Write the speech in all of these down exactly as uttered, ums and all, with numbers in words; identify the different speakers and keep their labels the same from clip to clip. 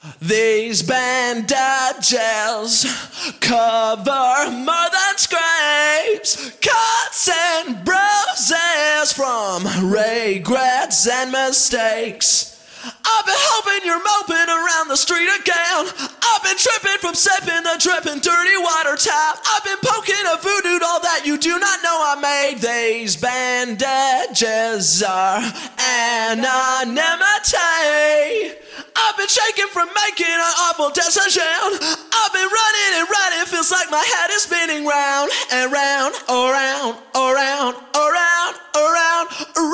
Speaker 1: These bandages cover more than scrapes, cuts and bruises from regrets and mistakes. I've been hoping you're moping around the street again. I've been tripping from sipping the dripping dirty water tap. I've been poking a voodoo doll that you do not know I made. These bandages are anonymity. I've been shaking from making an awful decision. I've been running and running, feels like my head is spinning round and round, around, around, around, around,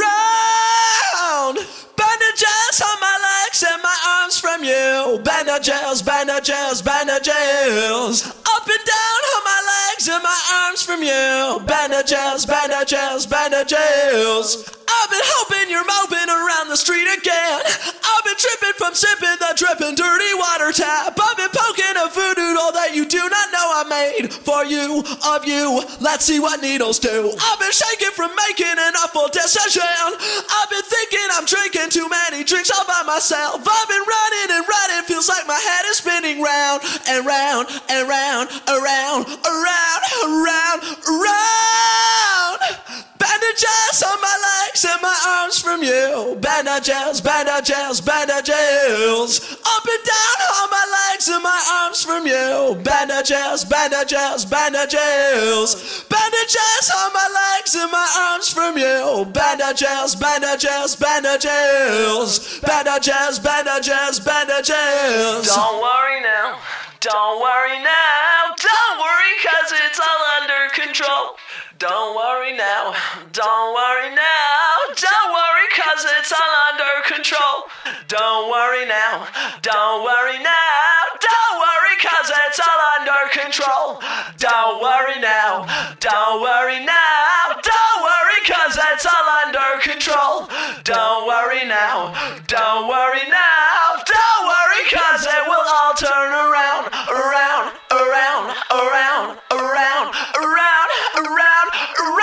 Speaker 1: around. Bandages on my legs and my arms from you. Bandages, bandages, bandages. Up and down on my legs and my arms from you. Bandages, bandages, bandages. I've been hoping you're moping around the street again. I've been tripping from sipping the dripping dirty water tap. I've been poking a voodoo doll that you do not know I made. For you, of you, let's see what needles do. I've been shaking from making an awful decision. I've been thinking I'm drinking too many drinks all by myself. I've been running and running, feels like my head is spinning round and round and round, around, around, around, around. Bandages on my legs and my arms from you. Bandages, bandages, bandages. Up and down on my legs and my arms from you. Bandages, bandages, bandages. Bandages on my legs and my arms from you. Bandages, bandages, bandages. Bandages, bandages, bandages.
Speaker 2: Don't worry now, don't worry now. Don't worry, cause it's all under control. Don't worry now, don't worry now. Don't worry, cause it's all under control. Don't worry now, don't worry now. Don't worry, cause it's all under control. Don't worry now, don't worry now. Don't worry, cause it's all under control. Don't worry now, don't worry now. Don't worry, cause it will all turn around, around, around, around, around, around, around,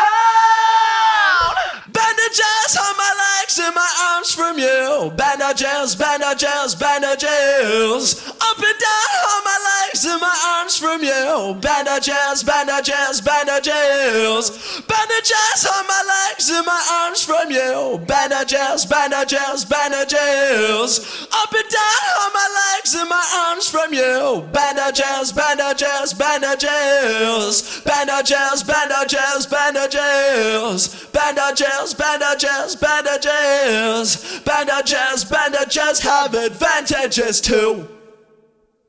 Speaker 2: around.
Speaker 1: Bandages on my legs and my arms from you. Bandages, bandages, bandages. Up and down on my legs and my arms from you. Bandages, bandages, bandages. Bandages on my legs and my arms from you. Bandages, bandages, bandages. Up and down on my legs and my arms from you. Bandages, bandages, bandages. Bandages, bandages, bandages. Bandages, bandages, bandages. Bandages, bandages have advantages too.